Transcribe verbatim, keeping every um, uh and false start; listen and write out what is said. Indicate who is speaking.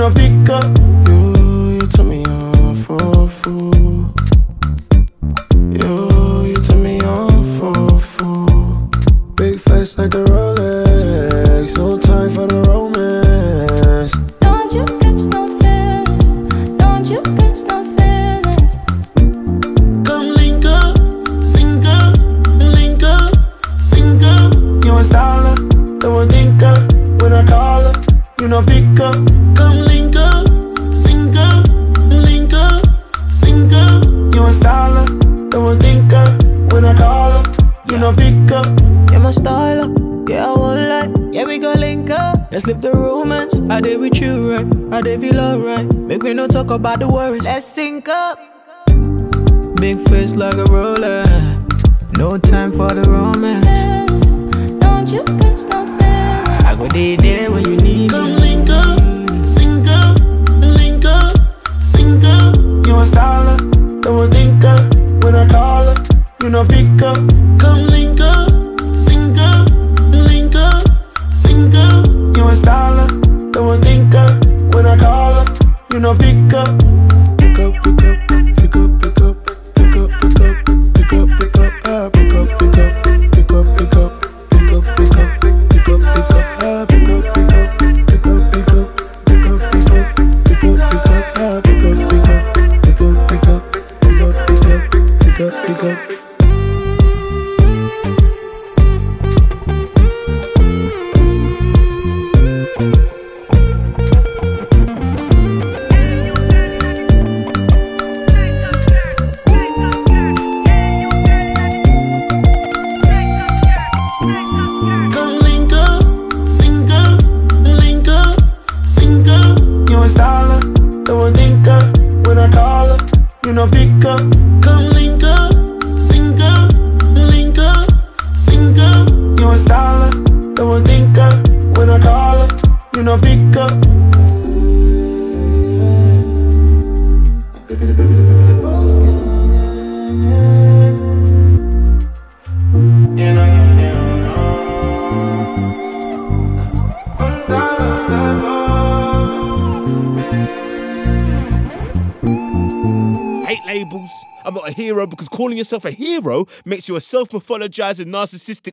Speaker 1: no pick up.
Speaker 2: You, you took me on for a fool. You, you took me on for a fool. Big face like the Rolex, so time for the romance.
Speaker 3: Don't you catch no feelings, don't you catch no feelings.
Speaker 2: Come link up, sync up, link up, sync up.
Speaker 1: You a styler, don't think up. When I call her, you no pick up.
Speaker 2: Come link up, sync up, link up, sync up.
Speaker 1: You a styler, don't think up. When I call her, you no pick up.
Speaker 4: You're my styler, yeah, I won't lie. Yeah, we gon' link up. Let's live the romance. I did with you, right? I did feel alright. Make me no talk about the worries. Let's sync up. Big face like a roller. No time for the romance.
Speaker 3: Don't you catch no feelings.
Speaker 4: I go there, there when you need
Speaker 2: Come
Speaker 4: me.
Speaker 2: link up, sync up, link up, sync up.
Speaker 1: You a styler, don't think up. When I call her, you no pick up.
Speaker 2: Come link up, sync up, link up, sync up.
Speaker 1: You a styler, don't think up. When I call her, you no pick up.
Speaker 2: Pick up, pick up, pick up, pick up, pick up, pick up, pick up, pick up, ah, pick up, pick up, pick up, pick up, pick up, pick up, pick up, pick up, ah, pick up, pick up, pick up, pick up, pick up, pick up, pick up, pick up, ah, pick up, pick up, pick up, pick up, pick up, pick up, pick up, pick up. Come link up, sync up, link up, sync up.
Speaker 1: You a styler, don't think up. When I call her, you no pick up.
Speaker 2: Come link up, sync up, link up, sync up.
Speaker 1: You a styler, don't think up. When I call her, you no pick up.
Speaker 5: Hate labels. I'm not a hero because calling yourself a hero makes you a self-mythologizing narcissistic